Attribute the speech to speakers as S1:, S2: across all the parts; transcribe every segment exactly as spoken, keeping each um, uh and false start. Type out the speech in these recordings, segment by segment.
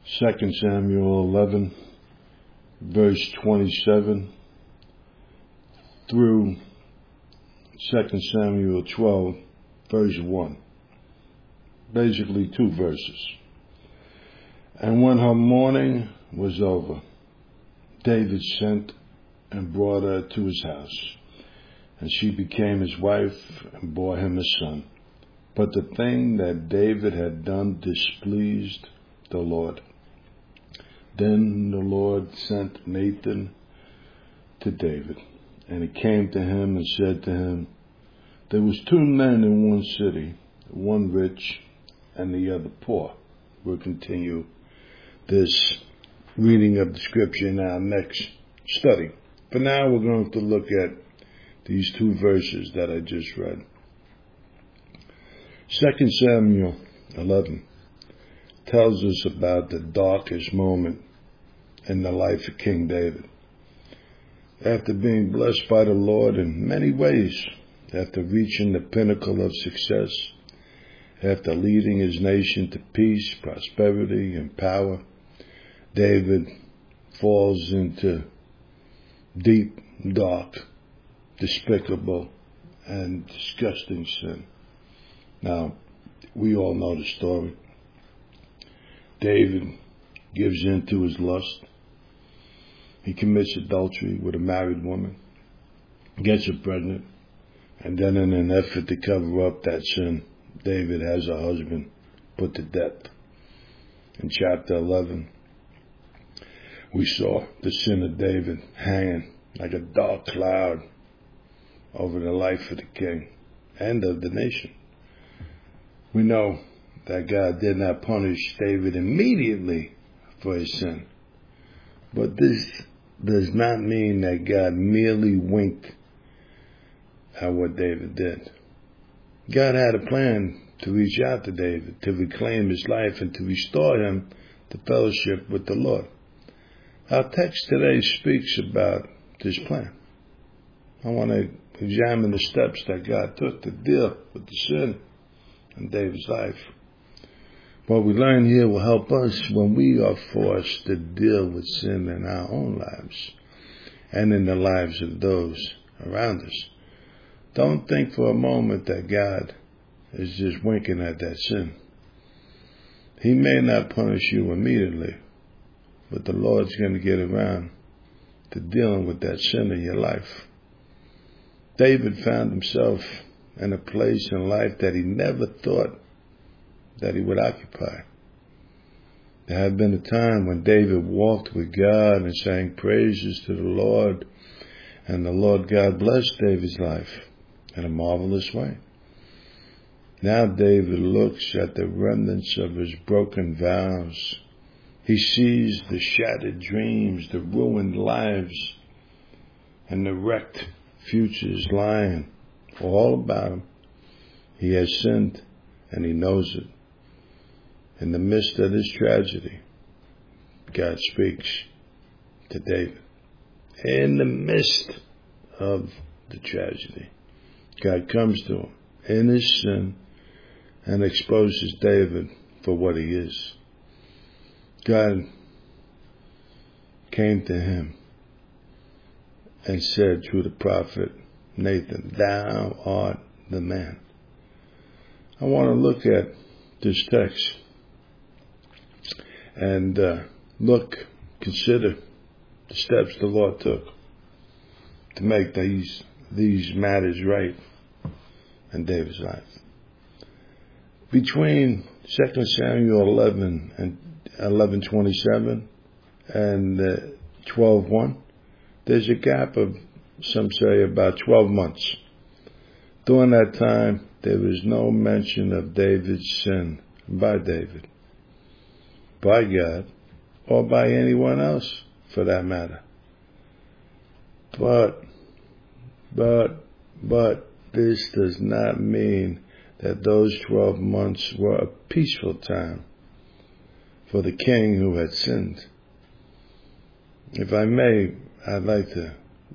S1: Second Samuel eleven, verse twenty-seven, through Second Samuel twelve, verse one. Basically two verses. And when her mourning was over, David sent and brought her to his house, and she became his wife and bore him a son. But the thing that David had done displeased the Lord. Then the Lord sent Nathan to David, and he came to him and said to him, there was two men in one city, one rich and the other poor. We'll continue this reading of the scripture in our next study. For now, we're going to look at these two verses that I just read. Second Samuel eleven tells us about the darkest moment in the life of King David. After being blessed by the Lord in many ways, after reaching the pinnacle of success, after leading his nation to peace, prosperity, and power, David falls into deep, dark, despicable, and disgusting sin. Now, we all know the story. David gives in to his lust. He commits adultery with a married woman, gets her pregnant, and then in an effort to cover up that sin, David has her husband put to death. In chapter eleven, we saw the sin of David hanging like a dark cloud over the life of the king and of the nation. We know that God did not punish David immediately for his sin. But this does not mean that God merely winked at what David did. God had a plan to reach out to David, to reclaim his life, and to restore him to fellowship with the Lord. Our text today speaks about this plan. I want to examine the steps that God took to deal with the sin in David's life. What we learn here will help us when we are forced to deal with sin in our own lives and in the lives of those around us. Don't think for a moment that God is just winking at that sin. He may not punish you immediately, but the Lord's going to get around to dealing with that sin in your life. David found himself in a place in life that he never thought that he would occupy. There had been a time when David walked with God and sang praises to the Lord, and the Lord God blessed David's life in a marvelous way. Now David looks at the remnants of his broken vows. He sees the shattered dreams, the ruined lives, and the wrecked futures lying all about him. He has sinned, and he knows it. In the midst of this tragedy, God speaks to David. In the midst of the tragedy, God comes to him in his sin and exposes David for what he is. God came to him and said through the prophet Nathan, thou art the man. I want to look at this text and uh, look, consider the steps the Lord took to make these these matters right in David's life. Between Second Samuel eleven and eleven twenty-seven and uh, twelve one, there's a gap of, some say, about twelve months. During that time, there was no mention of David's sin by David, by God, or by anyone else for that matter. But, but, but this does not mean that those twelve months were a peaceful time for the king who had sinned. If I may, I'd like to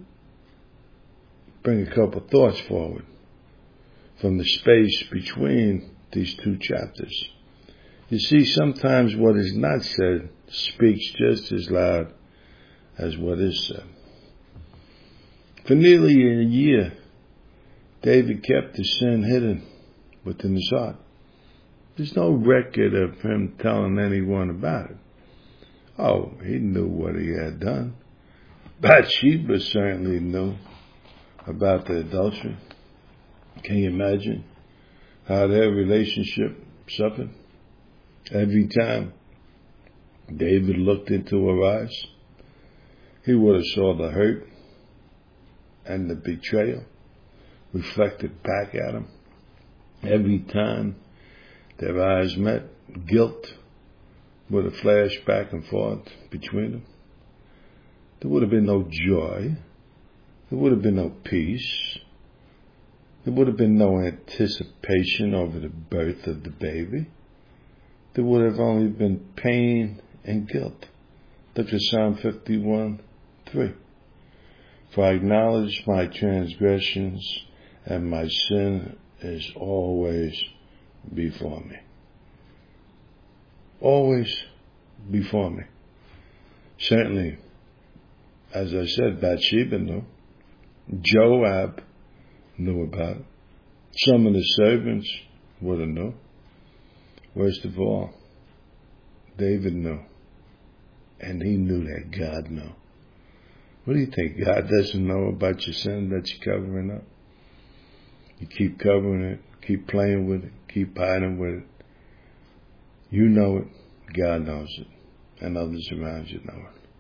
S1: bring a couple thoughts forward from the space between these two chapters. You see, sometimes what is not said speaks just as loud as what is said. For nearly a year, David kept the sin hidden within his heart. There's no record of him telling anyone about it. Oh, he knew what he had done. Bathsheba certainly knew about the adultery. Can you imagine how their relationship suffered? Every time David looked into her eyes, he would have saw the hurt and the betrayal reflected back at him. Every time their eyes met, guilt would have flashed back and forth between them. There would have been no joy. There would have been no peace. There would have been no anticipation over the birth of the baby. There would have only been pain and guilt. Look at Psalm fifty-one, three. For I acknowledge my transgressions, and my sin is always before me. Always before me. Certainly, as I said, Bathsheba knew. Joab knew about it. Some of the servants would have known. Worst of all, David knew. And he knew that God knew. What do you think? God doesn't know about your sin that you're covering up? You keep covering it, keep playing with it, keep hiding with it. You know it, God knows it, and others around you know it.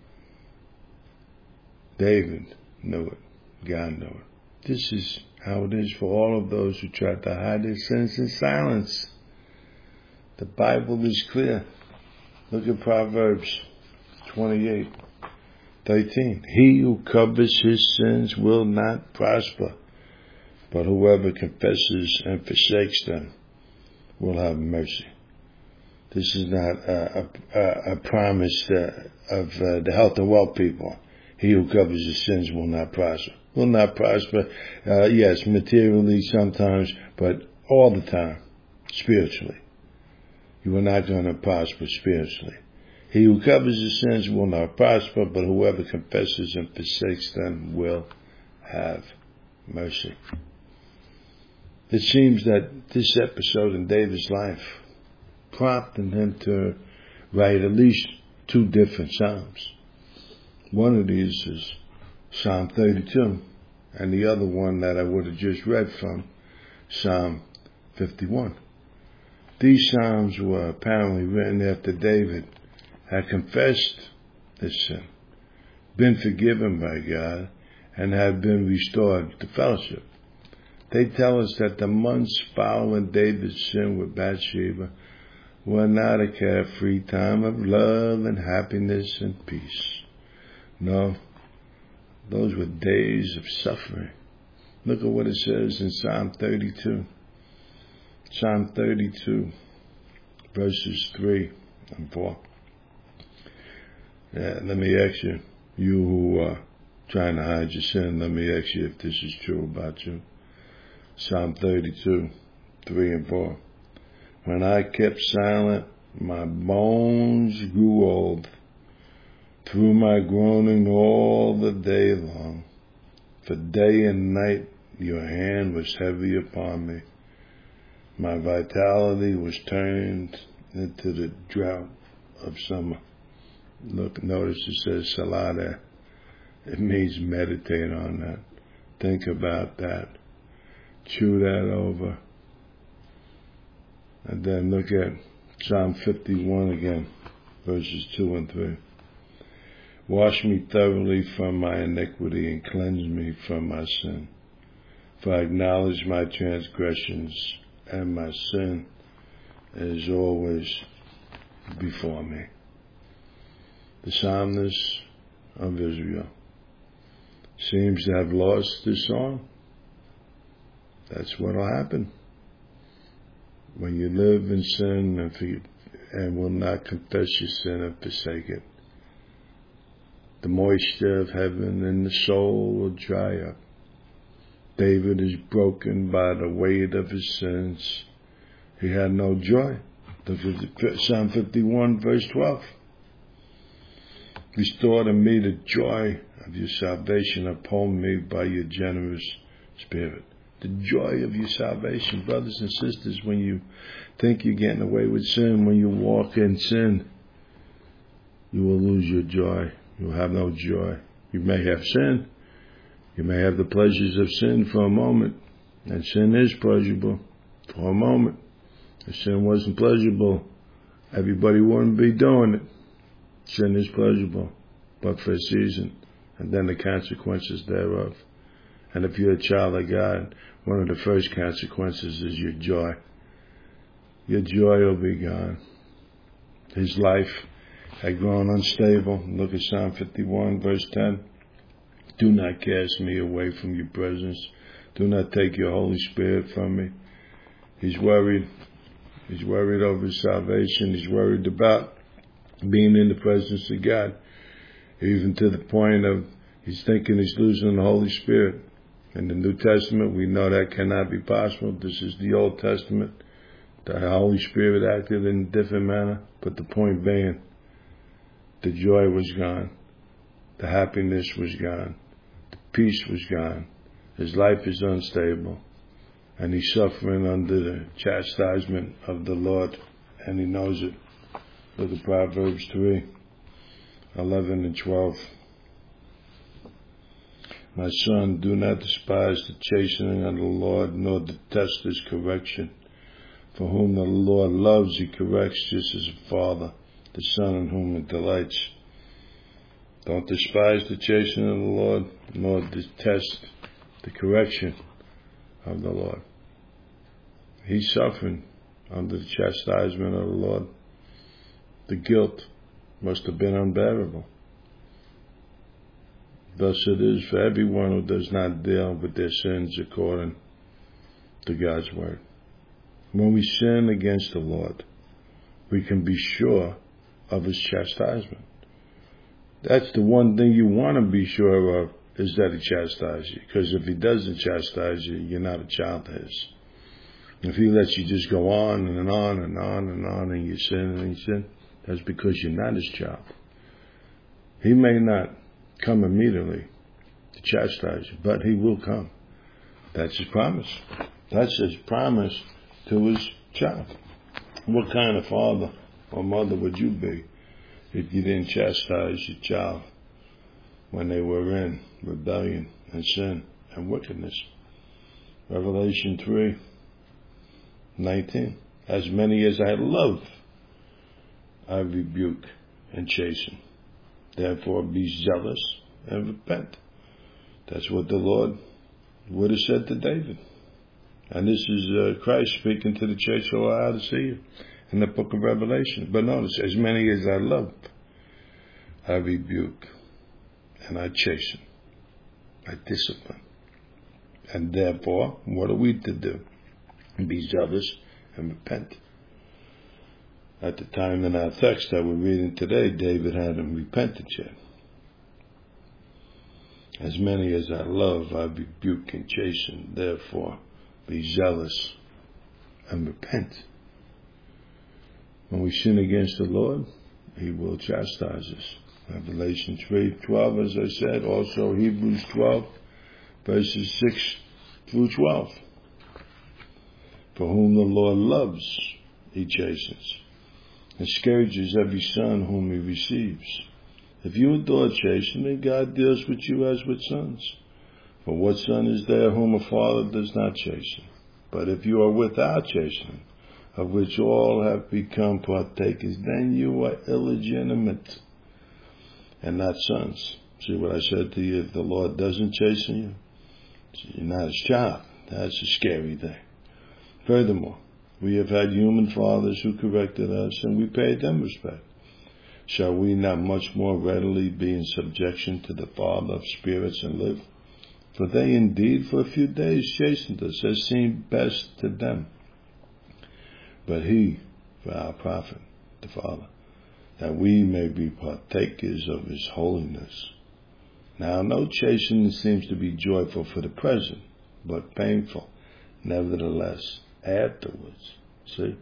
S1: David knew it, God knew it. This is how it is for all of those who try to hide their sins in silence. The Bible is clear. Look at Proverbs twenty-eight, thirteen. He who covers his sins will not prosper, but whoever confesses and forsakes them will have mercy. This is not a, a, a promise uh, of uh, the health and wealth people. He who covers his sins will not prosper. Will not prosper, uh, yes, materially sometimes, but all the time, spiritually. You are not going to prosper spiritually. He who covers his sins will not prosper, but whoever confesses and forsakes them will have mercy. It seems that this episode in David's life prompted him to write at least two different psalms. One of these is Psalm thirty-two, and the other one that I would have just read from, Psalm fifty-one. These psalms were apparently written after David had confessed his sin, been forgiven by God, and had been restored to fellowship. They tell us that the months following David's sin with Bathsheba were not a carefree time of love and happiness and peace. No, those were days of suffering. Look at what it says in Psalm thirty-two. Psalm thirty-two, verses three and four. Yeah, let me ask you, you who are trying to hide your sin, let me ask you if this is true about you. Psalm thirty-two, three and four. When I kept silent, my bones grew old. Through my groaning all the day long, for day and night your hand was heavy upon me. My vitality was turned into the drought of summer. Look, notice it says Salada. It means meditate on that. Think about that. Chew that over. And then look at Psalm fifty-one again, verses two and three. Wash me thoroughly from my iniquity and cleanse me from my sin. For I acknowledge my transgressions, and my sin is always before me. The psalmist of Israel seems to have lost his song. That's what will happen when you live in sin and, for, and will not confess your sin and forsake it. The moisture of heaven in the soul will dry up. David is broken by the weight of his sins. He had no joy. Look at Psalm fifty-one, verse twelve. Restore to me the joy of your salvation. Uphold me by your generous spirit. The joy of your salvation. Brothers and sisters, when you think you're getting away with sin, when you walk in sin, you will lose your joy. You will have no joy. You may have sin. You may have the pleasures of sin for a moment. And sin is pleasurable for a moment. If sin wasn't pleasurable, everybody wouldn't be doing it. Sin is pleasurable, but for a season, and then the consequences thereof. And if you're a child of God, one of the first consequences is your joy. Your joy will be gone. His life had grown unstable. Look at Psalm fifty-one, verse ten. Do not cast me away from your presence. Do not take your Holy Spirit from me. He's worried. He's worried over his salvation. He's worried about being in the presence of God, even to the point of he's thinking he's losing the Holy Spirit. In the New Testament, we know that cannot be possible. This is the Old Testament. The Holy Spirit acted in a different manner, but the point being, the joy was gone. The happiness was gone. The peace was gone. His life is unstable, and he's suffering under the chastisement of the Lord, and he knows it. Look at Proverbs three, eleven and twelve. My son, do not despise the chastening of the Lord, nor detest his correction. For whom the Lord loves, he corrects, just as a father, the son in whom it delights. Don't despise the chastening of the Lord, nor detest the correction of the Lord. He's suffering under the chastisement of the Lord. The guilt must have been unbearable. Thus it is for everyone who does not deal with their sins according to God's word. When we sin against the Lord, we can be sure of his chastisement. That's the one thing you want to be sure of, is that he chastises you. Because if he doesn't chastise you, you're not a child of his. If he lets you just go on and on and on and on and you sin and you sin, that's because you're not his child. He may not come immediately to chastise you, but he will come. That's his promise. That's his promise to his child. What kind of father or mother would you be if you didn't chastise your child when they were in rebellion and sin and wickedness? Revelation three nineteen. As many as I love, I rebuke and chasten. Therefore be zealous and repent. That's what the Lord would have said to David. And this is uh, Christ speaking to the church of Laodicea in the book of Revelation. But notice, as many as I love, I rebuke and I chasten. I discipline. And therefore, what are we to do? Be zealous and repent. At the time in our text that we're reading today, David hadn't repented yet. As many as I love, I rebuke and chasten. Therefore, be zealous and repent. When we sin against the Lord, he will chastise us. Revelation three twelve, as I said, also Hebrews twelve, verses six through twelve. For whom the Lord loves, he chastens, and scourges every son whom he receives. If you adore chastening, God deals with you as with sons. For what son is there whom a father does not chasten? But if you are without chastening, of which all have become partakers, then you are illegitimate and not sons. See what I said to you? If the Lord doesn't chasten you, you're not his child. That's a scary thing. Furthermore, we have had human fathers who corrected us, and we paid them respect. Shall we not much more readily be in subjection to the Father of spirits and live? For they indeed for a few days chastened us, as seemed best to them. But he, for our profit, the Father, that we may be partakers of his holiness. Now no chastening seems to be joyful for the present, but painful, nevertheless, afterwards. See?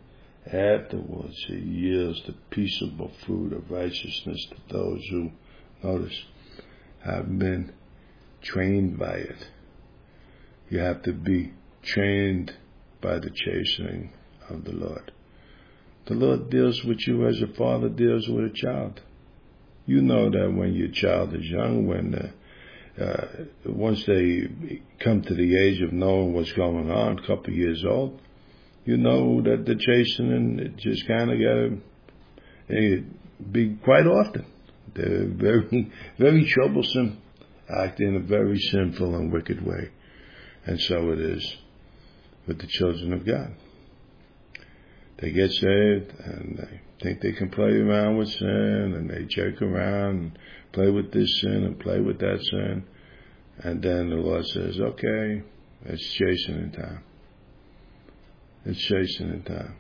S1: Afterwards, he yields the peaceable fruit of righteousness to those who, notice, have been trained by it. You have to be trained by the chastening of the Lord. The Lord deals with you as a father deals with a child. You know that when your child is young, when uh, uh, once they come to the age of knowing what's going on, a couple of years old, you know that the chastening, it just kind of got to be quite often. They're very, very troublesome, act in a very sinful and wicked way. And so it is with the children of God. They get saved and they think they can play around with sin, and they jerk around and play with this sin and play with that sin. And then the Lord says, okay, it's chastening time. It's chastening time.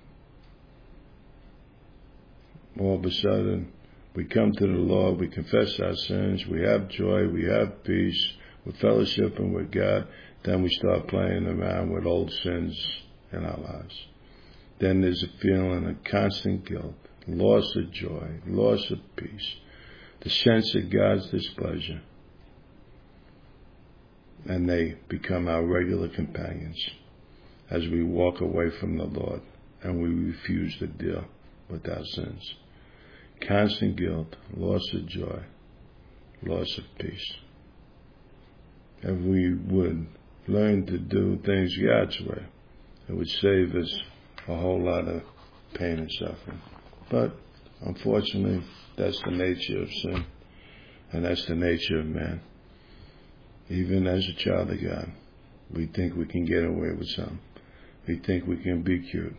S1: All of a sudden, we come to the Lord, we confess our sins, we have joy, we have peace, we're fellowshipping with God. Then we start playing around with old sins in our lives. Then there's a feeling of constant guilt, loss of joy, loss of peace, the sense of God's displeasure. And they become our regular companions as we walk away from the Lord and we refuse to deal with our sins. Constant guilt, loss of joy, loss of peace. If we would learn to do things God's way, it would save us a whole lot of pain and suffering. But unfortunately, that's the nature of sin, and that's the nature of man. Even as a child of God, we think we can get away with something. We think we can be cute.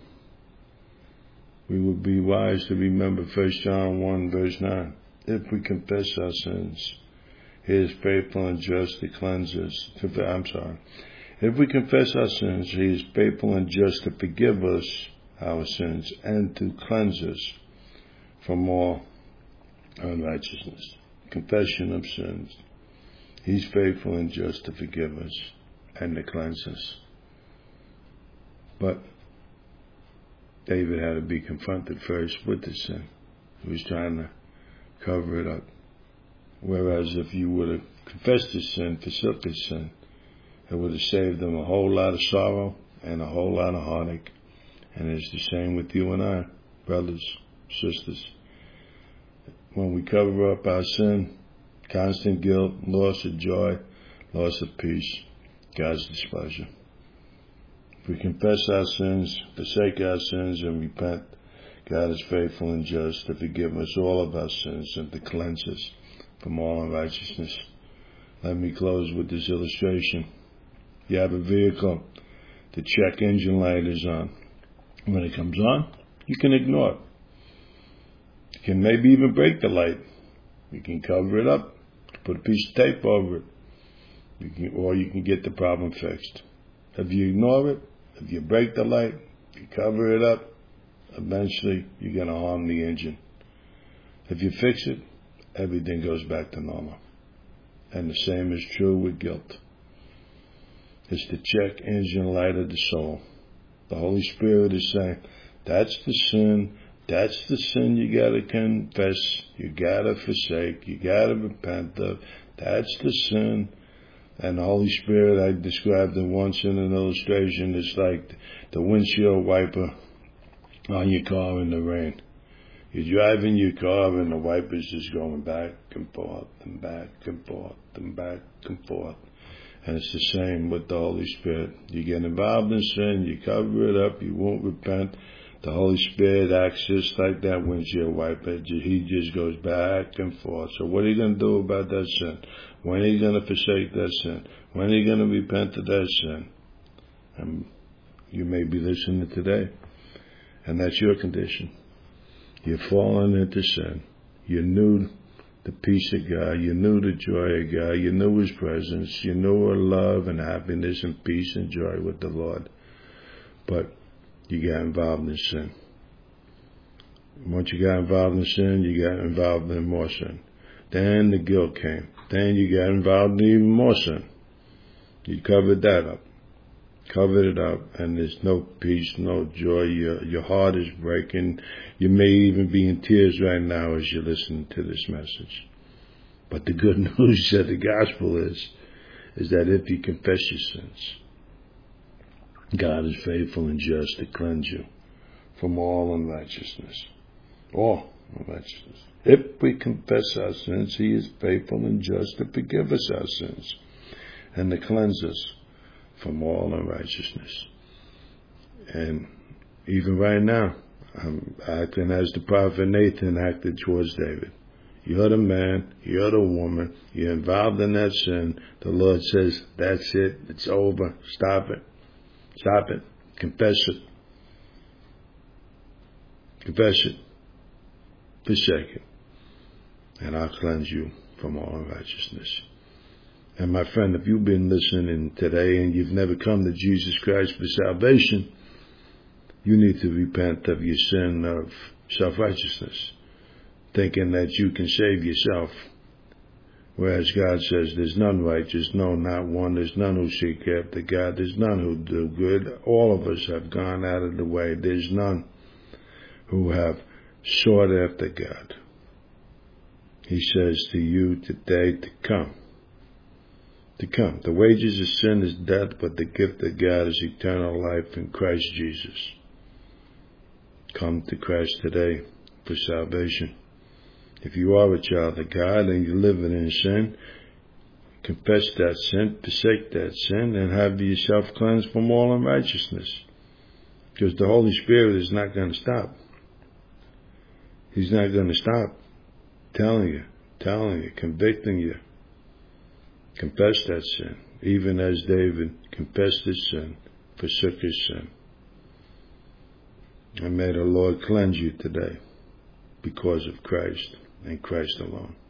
S1: We would be wise to remember First John one, verse nine. If we confess our sins, He is faithful and just to cleanse us. I'm sorry. If we confess our sins, He is faithful and just to forgive us our sins and to cleanse us from all unrighteousness. Confession of sins. He's faithful and just to forgive us and to cleanse us. But David had to be confronted first with the sin. He was trying to cover it up. Whereas if you would have confessed his sin, forsook his sin, it would have saved him a whole lot of sorrow and a whole lot of heartache. And it's the same with you and I, brothers, sisters. When we cover up our sin, constant guilt, loss of joy, loss of peace, God's displeasure. If we confess our sins, forsake our sins, and repent, God is faithful and just to forgive us all of our sins and to cleanse us from all unrighteousness. Let me close with this illustration. You have a vehicle, the check engine light is on. When it comes on, you can ignore it. You can maybe even break the light. You can cover it up, put a piece of tape over it, you can, or you can get the problem fixed. If you ignore it, if you break the light, if you cover it up, eventually you're going to harm the engine. If you fix it, everything goes back to normal. And the same is true with guilt. It's the check engine light of the soul. The Holy Spirit is saying, that's the sin, that's the sin you got to confess, you got to forsake, you got to repent of, that's the sin. And the Holy Spirit, I described it once in an illustration, it's like the windshield wiper on your car in the rain. You're driving your car and the wiper's just going back and forth and back and forth and back and forth. And it's the same with the Holy Spirit. You get involved in sin, you cover it up, you won't repent. The Holy Spirit acts just like that windshield wiper. He just goes back and forth. So what are you going to do about that sin? When are you going to forsake that sin? When are you going to repent of that sin? And you may be listening today, and that's your condition. You've fallen into sin. You knew the peace of God. You knew the joy of God. You knew His presence. You knew her love and happiness and peace and joy with the Lord. But you got involved in sin. Once you got involved in sin, you got involved in more sin. Then the guilt came. Then you got involved in even more sin. You covered that up. covered it up, and there's no peace, no joy. Your, your heart is breaking. You may even be in tears right now as you listen to this message. But the good news of the gospel is, is that if you confess your sins, God is faithful and just to cleanse you from all unrighteousness. All unrighteousness. If we confess our sins, He is faithful and just to forgive us our sins and to cleanse us from all unrighteousness. And even right now, I'm acting as the prophet Nathan acted towards David. You're the man, you're the woman, you're involved in that sin. The Lord says, that's it, it's over, stop it, stop it, confess it, confess it, forsake it, and I'll cleanse you from all unrighteousness. And my friend, if you've been listening today and you've never come to Jesus Christ for salvation, you need to repent of your sin of self-righteousness, thinking that you can save yourself. Whereas God says there's none righteous, no, not one. There's none who seek after God. There's none who do good. All of us have gone out of the way. There's none who have sought after God. He says to you today to come. To come. The wages of sin is death, but the gift of God is eternal life in Christ Jesus. Come to Christ today for salvation. If you are a child of God and you're living in sin, confess that sin, forsake that sin, and have yourself cleansed from all unrighteousness. Because the Holy Spirit is not going to stop. He's not going to stop telling you, telling you, convicting you. Confess that sin, even as David confessed his sin, forsook his sin. And may the Lord cleanse you today because of Christ and Christ alone.